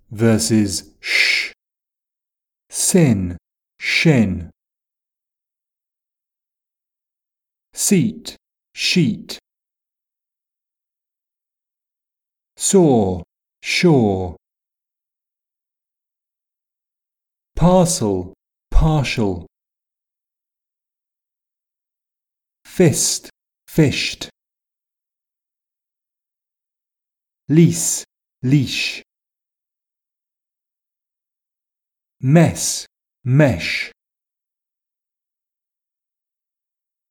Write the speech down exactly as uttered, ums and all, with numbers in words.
versus sh. Sin, shin. Seat, sheet. Saw, shore. Parcel, partial. Fist, fished. Lease, leash. Mess, mesh.